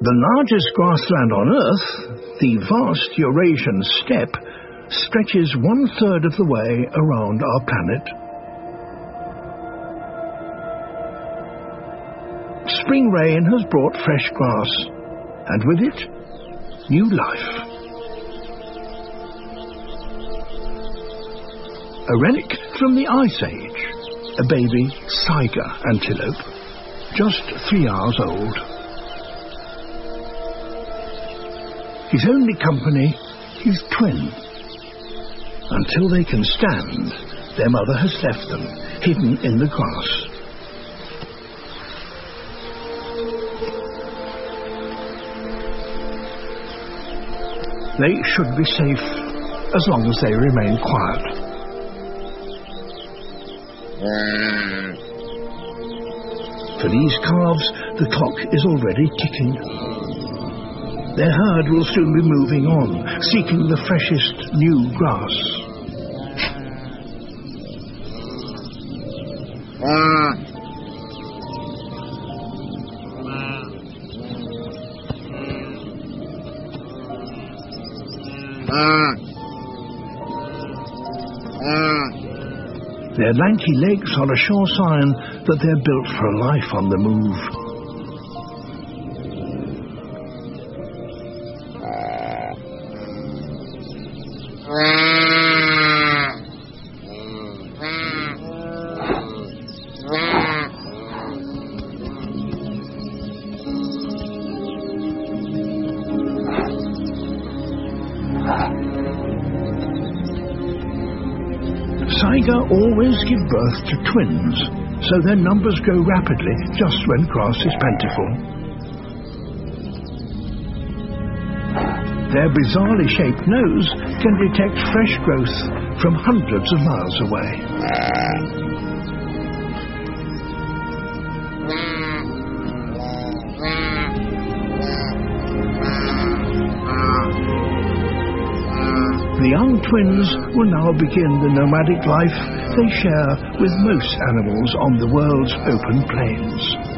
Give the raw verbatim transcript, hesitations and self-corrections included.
The largest grassland on Earth, the vast Eurasian steppe, stretches one-third of the way around our planet. Spring rain has brought fresh grass, and with it, new life. A relic from the Ice Age, a baby Saiga antelope, just three hours old. His only company, his twin. Until they can stand, their mother has left them, hidden in the grass. They should be safe as long as they remain quiet. For these calves, the clock is already ticking. Their herd will soon be moving on, seeking the freshest new grass. Their lanky legs are a sure sign that they're built for a life on the move. Saiga always give birth to twins, so their numbers grow rapidly just when grass is plentiful. Their bizarrely shaped nose can detect fresh growth from hundreds of miles away. The young twins will now begin the nomadic life they share with most animals on the world's open plains.